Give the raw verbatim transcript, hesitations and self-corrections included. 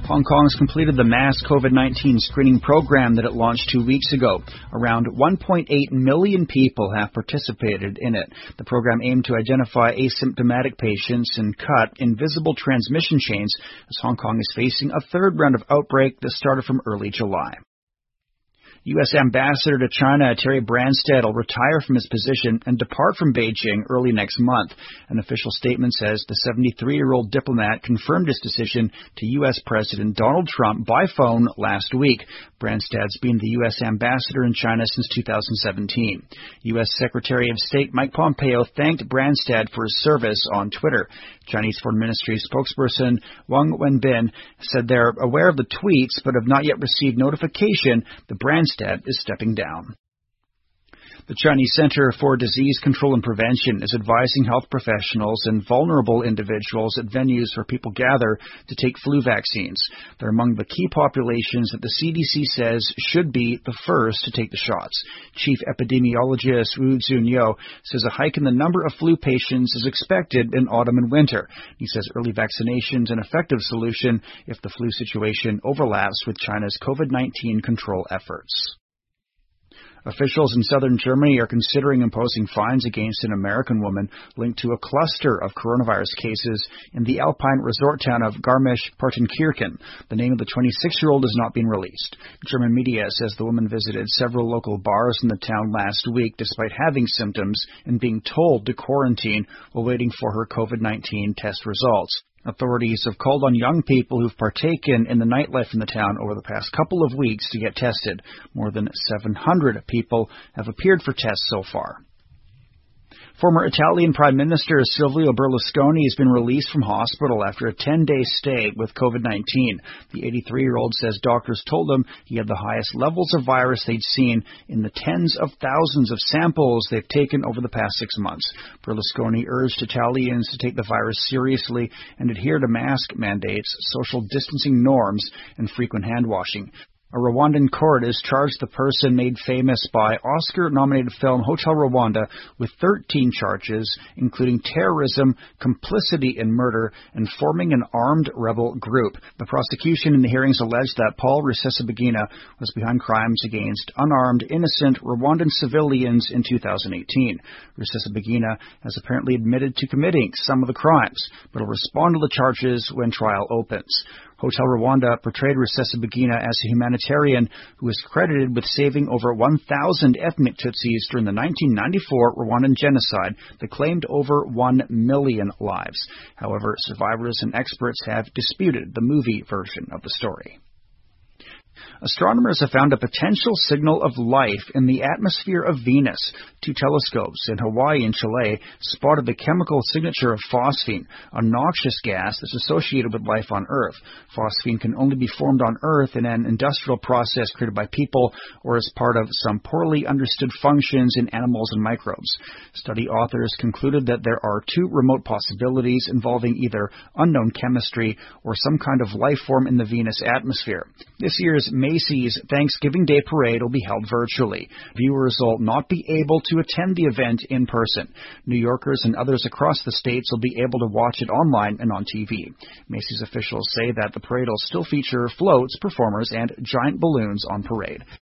Hong Kong has completed the mass COVID nineteen screening program that it launched two weeks ago. Around one point eight million people have participated in it. The program aimed to identify asymptomatic patients and cut invisible transmission chains as Hong Kong is facing a third round of outbreak that started from early July. U S Ambassador to China Terry Branstad will retire from his position and depart from Beijing early next month. An official statement says the seventy-three-year-old diplomat confirmed his decision to U S President Donald Trump by phone last week. Branstad's been the U S Ambassador in China since two thousand seventeen. U S Secretary of State Mike Pompeo thanked Branstad for his service on Twitter. Chinese Foreign Ministry spokesperson Wang Wenbin said they're aware of the tweets but have not yet received notification that Branstad is stepping down. The Chinese Center for Disease Control and Prevention is advising health professionals and vulnerable individuals at venues where people gather to take flu vaccines. They're among the key populations that the C D C says should be the first to take the shots. Chief Epidemiologist Wu Zunyo says a hike in the number of flu patients is expected in autumn and winter. He says early vaccination is an effective solution if the flu situation overlaps with China's COVID nineteen control efforts. Officials in southern Germany are considering imposing fines against an American woman linked to a cluster of coronavirus cases in the alpine resort town of Garmisch-Partenkirchen. The name of the twenty-six-year-old has not been released. German media says the woman visited several local bars in the town last week despite having symptoms and being told to quarantine while waiting for her COVID nineteen test results. Authorities have called on young people who've partaken in the nightlife in the town over the past couple of weeks to get tested. More than seven hundred people have appeared for tests so far. Former Italian Prime Minister Silvio Berlusconi has been released from hospital after a ten-day stay with COVID nineteen. The eighty-three-year-old says doctors told him he had the highest levels of virus they'd seen in the tens of thousands of samples they've taken over the past six months. Berlusconi urged Italians to take the virus seriously and adhere to mask mandates, social distancing norms, and frequent hand washing. A Rwandan court has charged the person made famous by Oscar-nominated film Hotel Rwanda with thirteen charges, including terrorism, complicity in murder, and forming an armed rebel group. The prosecution in the hearings alleged that Paul Rusesabagina was behind crimes against unarmed, innocent Rwandan civilians in two thousand eighteen. Rusesabagina has apparently admitted to committing some of the crimes, but will respond to the charges when trial opens. Hotel Rwanda portrayed Rusesabagina as a humanitarian who is credited with saving over one thousand ethnic Tutsis during the nineteen ninety-four Rwandan genocide that claimed over one million lives. However, survivors and experts have disputed the movie version of the story. Astronomers have found a potential signal of life in the atmosphere of Venus. Two telescopes in Hawaii and Chile spotted the chemical signature of phosphine, a noxious gas that's associated with life on Earth. Phosphine can only be formed on Earth in an industrial process created by people or as part of some poorly understood functions in animals and microbes. Study authors concluded that there are two remote possibilities involving either unknown chemistry or some kind of life form in the Venus atmosphere. This year's Macy's Thanksgiving Day Parade will be held virtually. Viewers will not be able to attend the event in person. New Yorkers and others across the states will be able to watch it online and on T V. Macy's officials say that the parade will still feature floats, performers, and giant balloons on parade.